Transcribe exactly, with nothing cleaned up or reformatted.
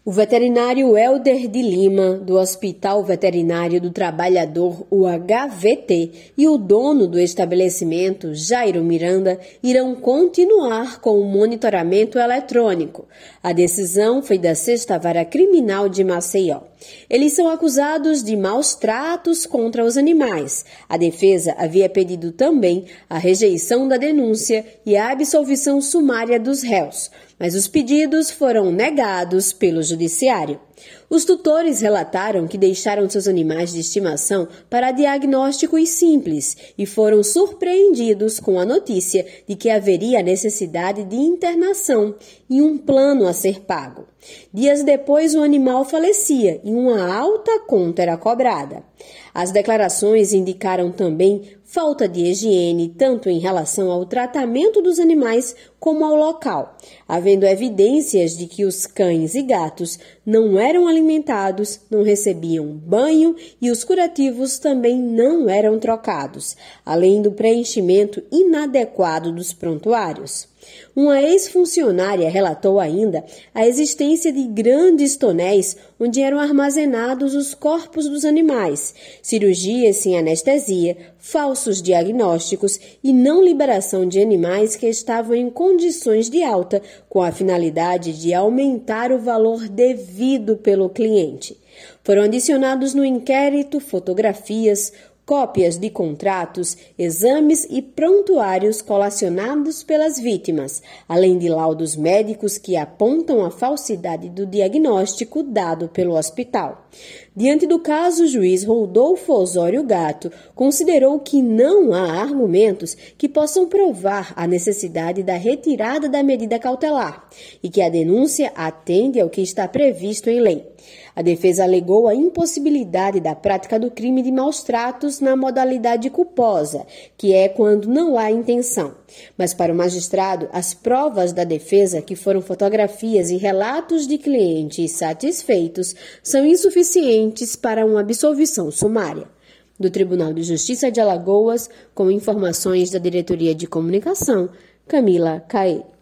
O veterinário Helder de Lima, do Hospital Veterinário do Trabalhador, o H V T, e o dono do estabelecimento, Jairo Miranda, irão continuar com o monitoramento eletrônico. A decisão foi da Sexta Vara Criminal de Maceió. Eles são acusados de maus tratos contra os animais. A defesa havia pedido também a rejeição da denúncia e a absolvição sumária dos réus, mas os pedidos foram negados pelo Judiciário. Os tutores relataram que deixaram seus animais de estimação para diagnósticos simples e foram surpreendidos com a notícia de que haveria necessidade de internação e um plano a ser pago. Dias depois, o animal falecia e uma alta conta era cobrada. As declarações indicaram também falta de higiene, tanto em relação ao tratamento dos animais como ao local, havendo evidências de que os cães e gatos não eram alimentados, não recebiam banho e os curativos também não eram trocados, além do preenchimento inadequado dos prontuários. Uma ex-funcionária relatou ainda a existência de grandes tonéis onde eram armazenados os corpos dos animais, cirurgias sem anestesia, falsos diagnósticos e não liberação de animais que estavam em condições de alta, com a finalidade de aumentar o valor devido pelo cliente. Foram adicionados no inquérito fotografias, cópias de contratos, exames e prontuários colacionados pelas vítimas, além de laudos médicos que apontam a falsidade do diagnóstico dado pelo hospital. Diante do caso, o juiz Rodolfo Osório Gatto considerou que não há argumentos que possam provar a necessidade da retirada da medida cautelar e que a denúncia atende ao que está previsto em lei. A defesa alegou a impossibilidade da prática do crime de maus-tratos na modalidade culposa, que é quando não há intenção. Mas para o magistrado, as provas da defesa, que foram fotografias e relatos de clientes satisfeitos, são insuficientes para uma absolvição sumária. Do Tribunal de Justiça de Alagoas, com informações da Diretoria de Comunicação, Camila Caê.